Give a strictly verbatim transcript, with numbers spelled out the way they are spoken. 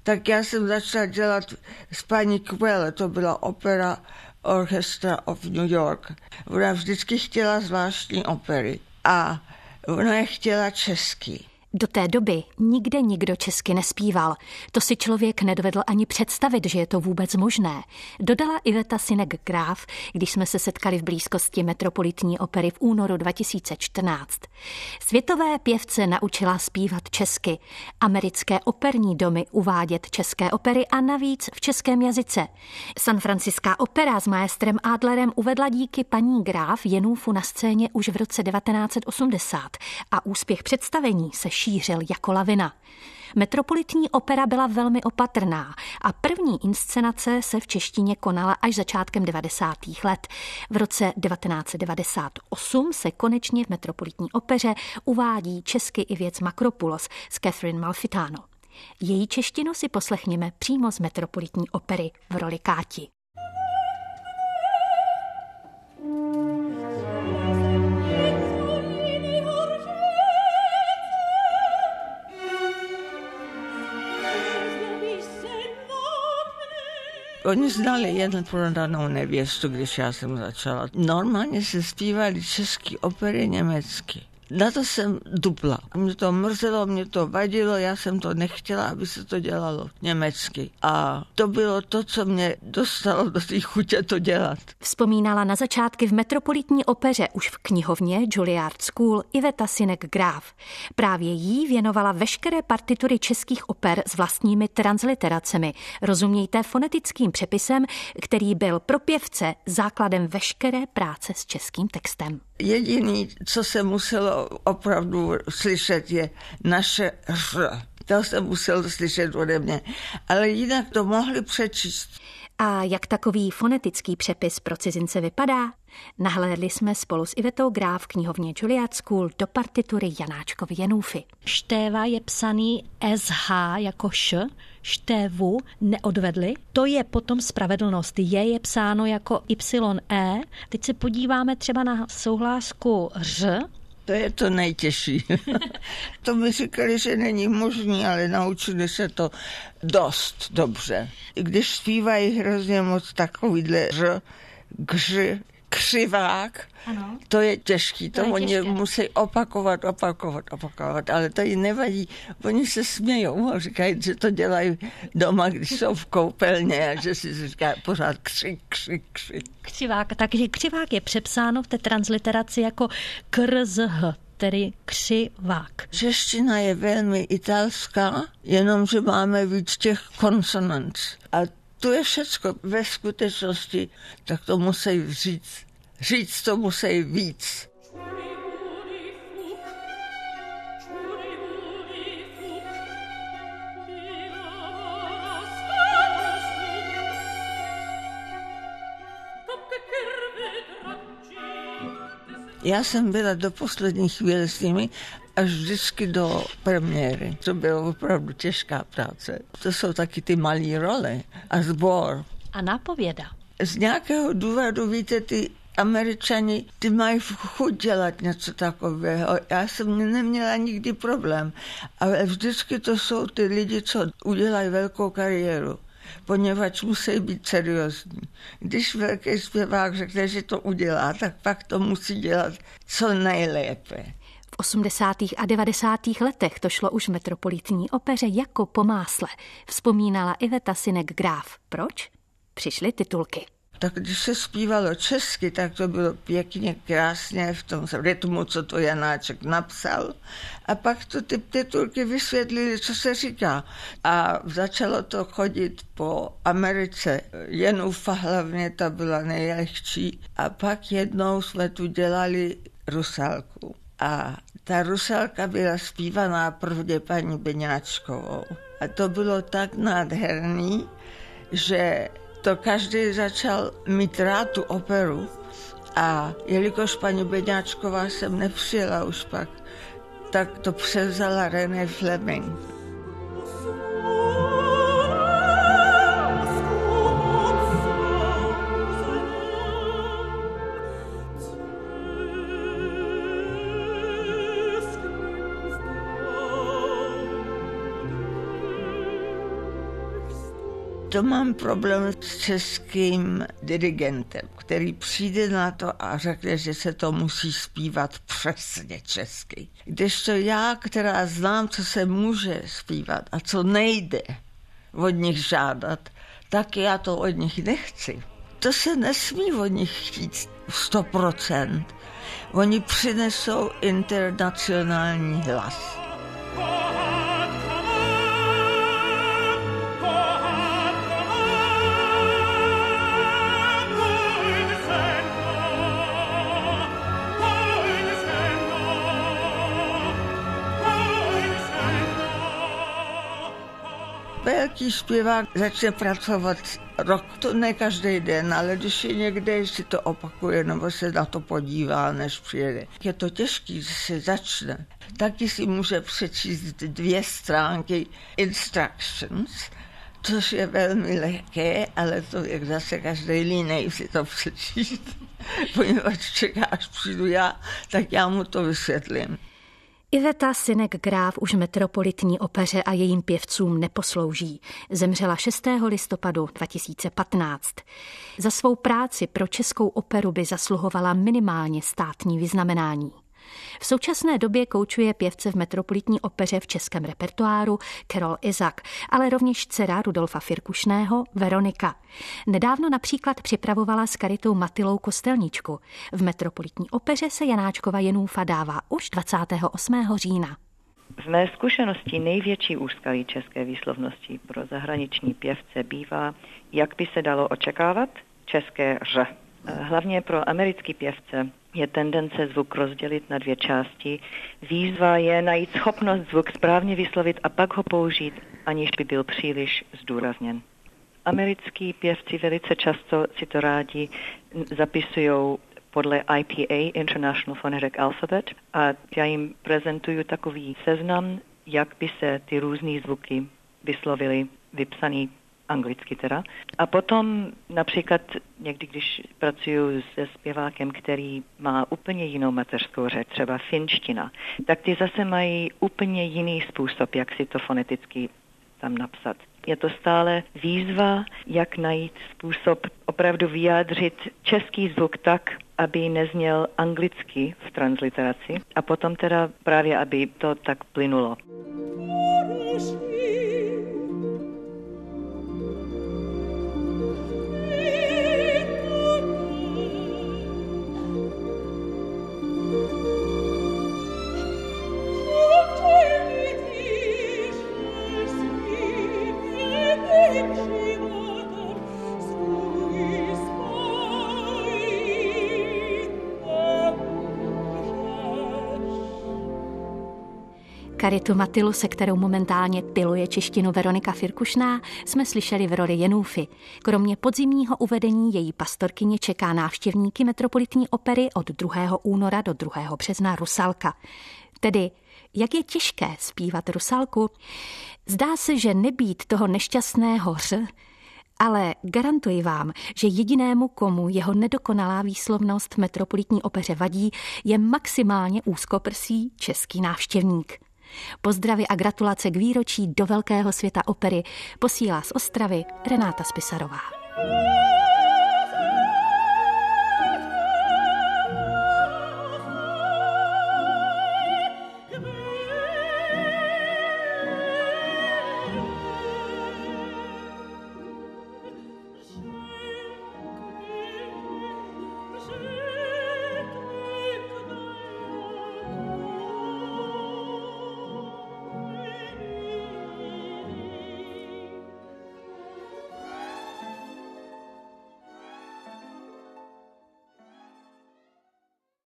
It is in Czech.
tak já jsem začala dělat s paní Quelle, to byla opera Orchestra of New York. Ona vždycky chtěla zvláštní opery a ona je chtěla česky. Do té doby nikde nikdo česky nespíval. To si člověk nedovedl ani představit, že je to vůbec možné. Dodala Iveta Sinek-Graf, když jsme se setkali v blízkosti Metropolitní opery v únoru dva tisíce čtrnáct. Světové pěvce naučila zpívat česky, americké operní domy uvádět české opery a navíc v českém jazyce. San Franciská opera s maestrem Adlerem uvedla díky paní Graf Jenůfu na scéně už v roce devatenáct set osmdesát a úspěch představení se šířil jako lavina. Metropolitní opera byla velmi opatrná a první inscenace se v češtině konala až začátkem devadesátých let. V roce devatenáct set devadesát osm se konečně v Metropolitní opeře uvádí česky i věc Makropulos s Catherine Malfitano. Její češtinu si poslechněme přímo z Metropolitní opery v roli Káti. Oni znali jen prodanou nevěstu, když já jsem začala. Normálně se zpívali české opery německy. Na to jsem dupla. Mě to mrzelo, mě to vadilo, já jsem to nechtěla, aby se to dělalo německy. A to bylo to, co mě dostalo do té chutě to dělat. Vzpomínala na začátky v Metropolitní opeře už v knihovně Juilliard School Iveta Sinek-Graf. Právě jí věnovala veškeré partitury českých oper s vlastními transliteracemi. Rozumějte fonetickým přepisem, který byl pro pěvce základem veškeré práce s českým textem. Jediný, co se muselo opravdu slyšet, je naše ř. To se muselo slyšet ode mě. Ale jinak to mohli přečíst. A jak takový fonetický přepis pro cizince vypadá? Nahlédli jsme spolu s Ivetou Graf v knihovně Juilliard School do partitury Janáčkovy Jenůfy. Štéva je psaný S H jako š, štévu neodvedli. To je potom spravedlnost. Je je psáno jako Y E. Teď se podíváme třeba na souhlásku ř. To je to nejtěžší. To mi říkali, že není možný, ale naučili se to dost dobře. I když zpívají hrozně moc takovýhle ř, kři, křivák, ano. To je těžký, to, to je oni těžké. Musí opakovat, opakovat, opakovat, ale to jí nevadí. Oni se smějou a říkají, že to dělají doma, když jsou v koupelně a že si říká pořád kři, kři, kři. Křivák, takže křivák je přepsáno v té transliteraci jako krzh, tedy křivák. Čeština je velmi italská, jenomže máme víc těch konsonant. A to je všecko ve skutečnosti, tak to musí říct. Říct to musí víc. Já jsem byla do poslední chvíle s nimi, až vždycky do premiéry. To bylo opravdu těžká práce. To jsou taky ty malé role a sbor. A nápověda. Z nějakého důvodu, víte, ty Američani, ty mají chuť dělat něco takového. Já jsem neměla nikdy problém, ale vždycky to jsou ty lidi, co udělají velkou kariéru, poněvadž musí být seriózní. Když velký zpěvák řekne, že to udělá, tak pak to musí dělat co nejlépe. V osmdesátých a devadesátých letech to šlo už v Metropolitní opeře jako po másle, vzpomínala Iveta Sinek-Graf. Proč? Přišly titulky. Tak když se zpívalo česky, tak to bylo pěkně, krásně v tom rytmu, co to Janáček napsal. A pak to ty titulky vysvětlili, co se říká. A začalo to chodit po Americe. Jenůfa hlavně, ta byla nejlehčí. A pak jednou jsme tu dělali Rusálku. A ta Rusálka byla zpívaná prvně paní Beňáčkovou. A to bylo tak nádherný, že to každý začal mít rád tu operu a jelikož paní Beňáčková sem nepřijela už pak, tak to převzala René Fleming. To mám problém s českým dirigentem, který přijde na to a řekne, že se to musí zpívat přesně česky. Kdežto já, která znám, co se může zpívat a co nejde od nich žádat, tak já to od nich nechci. To se nesmí od nich chtít sto procent. Oni přinesou internacionální hlas. Velký zpěvák začne pracovat rok, to ne každý den, ale když je někde, si to opakuje nebo se na to podívá, než přijede. Je to těžký, že se začne. Taky si může přečíst dvě stránky instructions, což je velmi lehké, ale to je zase každý línej si to přečíst. Poněvadž čeká, až přijdu já, tak já mu to vysvětlím. Iveta Sinek-Graf už Metropolitní opeře a jejím pěvcům neposlouží. Zemřela šestého listopadu dva tisíce patnáct. Za svou práci pro Českou operu by zasluhovala minimálně státní vyznamenání. V současné době koučuje pěvce v Metropolitní opeře v českém repertoáru Carol Izak, ale rovněž dcera Rudolfa Firkušného Veronika. Nedávno například připravovala s Karitou Matylou Kostelničku. V Metropolitní opeře se Janáčkova Jenůfa dává už dvacátého osmého října. V mé zkušenosti největší úskalí české výslovnosti pro zahraniční pěvce bývá, jak by se dalo očekávat, české ř. Hlavně pro americký pěvce je tendence zvuk rozdělit na dvě části. Výzva je najít schopnost zvuk správně vyslovit a pak ho použít, aniž by byl příliš zdůrazněn. Americký pěvci velice často si to rádi zapisují podle I P A, International Phonetic Alphabet, a já jim prezentuju takový seznam, jak by se ty různé zvuky vyslovily, vypsaný anglicky teda. A potom například někdy, když pracuju se zpěvákem, který má úplně jinou mateřskou řeč, třeba finština, tak ty zase mají úplně jiný způsob, jak si to foneticky tam napsat. Je to stále výzva, jak najít způsob opravdu vyjádřit český zvuk tak, aby nezněl anglicky v transliteraci a potom teda právě, aby to tak plynulo. Karitu Matylu, se kterou momentálně piluje češtinu Veronika Firkušná, jsme slyšeli v roli Jenůfy. Kromě podzimního uvedení její pastorkyně čeká návštěvníky Metropolitní opery od druhého února do druhého března Rusalka. Tedy, jak je těžké zpívat Rusalku? Zdá se, že nebýt toho nešťastného ř, ale garantuji vám, že jedinému, komu jeho nedokonalá výslovnost v Metropolitní opeře vadí, je maximálně úzkoprsý český návštěvník. Pozdravy a gratulace k výročí do velkého světa opery posílá z Ostravy Renáta Spisarová.